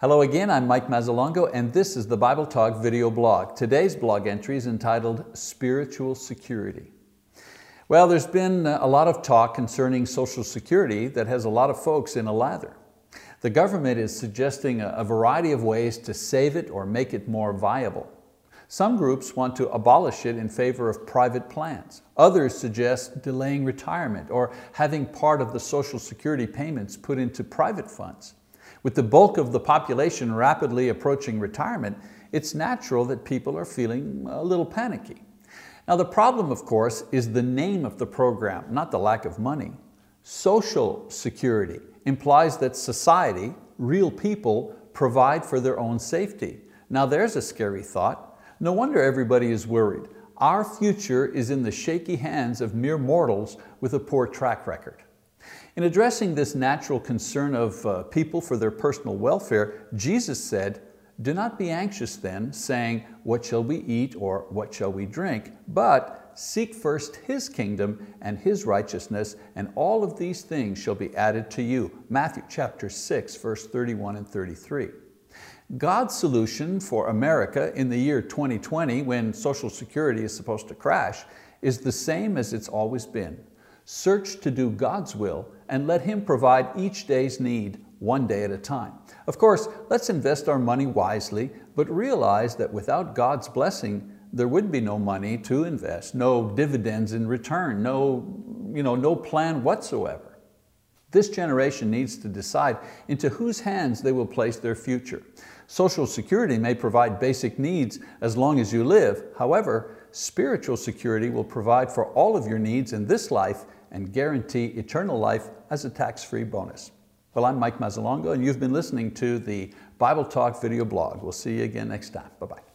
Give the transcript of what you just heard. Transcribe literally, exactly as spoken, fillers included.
Hello again, I'm Mike Mazzalongo, and this is the Bible Talk video blog. Today's blog entry is entitled Spiritual Security. Well, there's been a lot of talk concerning Social Security that has a lot of folks in a lather. The government is suggesting a variety of ways to save it or make it more viable. Some groups want to abolish it in favor of private plans. Others suggest delaying retirement or having part of the Social Security payments put into private funds. With the bulk of the population rapidly approaching retirement, it's natural that people are feeling a little panicky. Now the problem, of course, is the name of the program, not the lack of money. Social Security implies that society, real people, provide for their own safety. Now there's a scary thought. No wonder everybody is worried. Our future is in the shaky hands of mere mortals with a poor track record. In addressing this natural concern of uh, people for their personal welfare, Jesus said, "Do not be anxious then, saying, what shall we eat or what shall we drink? But seek first His kingdom and His righteousness, and all of these things shall be added to you." Matthew chapter six, verse thirty-one and thirty-three. God's solution for America in the year twenty twenty, when Social Security is supposed to crash, is the same as it's always been. Search to do God's will and let Him provide each day's need one day at a time. Of course, let's invest our money wisely, but realize that without God's blessing, there would be no money to invest, no dividends in return, no, you know, no plan whatsoever. This generation needs to decide into whose hands they will place their future. Social Security may provide basic needs as long as you live. However, spiritual security will provide for all of your needs in this life and guarantee eternal life as a tax-free bonus. Well, I'm Mike Mazzalongo, and you've been listening to the Bible Talk video blog. We'll see you again next time. Bye-bye.